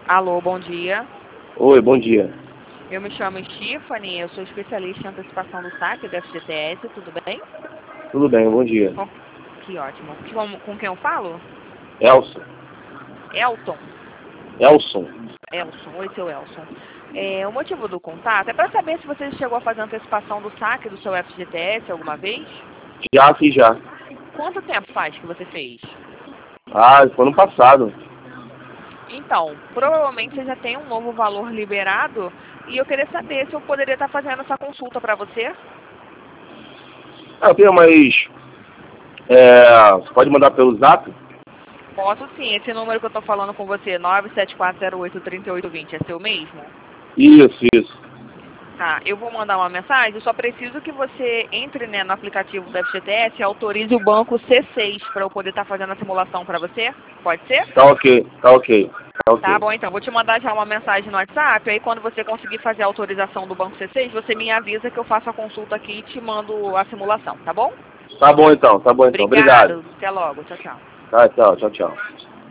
Alô, bom dia. Oi, bom dia. Eu me chamo Stephanie, eu sou especialista em antecipação do saque do FGTS, tudo bem? Tudo bem, bom dia. Que ótimo. Com quem eu falo? Elson. Elton. Elson. Elson, oi, seu Elson. O motivo do contato é para saber se você chegou a fazer antecipação do saque do seu FGTS alguma vez? Já fiz já. Quanto tempo faz que você fez? Ah, foi ano passado. Então, provavelmente você já tem um novo valor liberado e eu queria saber se eu poderia estar fazendo essa consulta para você. Ah, eu tenho, mas... você pode mandar pelo Zap? Posso sim, esse número que eu estou falando com você, 974083820, é seu mesmo? Isso. Tá, eu vou mandar uma mensagem, eu só preciso que você entre, né, no aplicativo da FGTS e autorize o banco C6 para eu poder estar fazendo a simulação para você. Pode ser? Tá ok. Tá bom, então. Vou te mandar já uma mensagem no WhatsApp, aí quando você conseguir fazer a autorização do banco C6, você me avisa que eu faço a consulta aqui e te mando a simulação, tá bom? Tá bom então. Obrigado. Obrigado. Até logo. Tchau, tchau. Tá, tchau.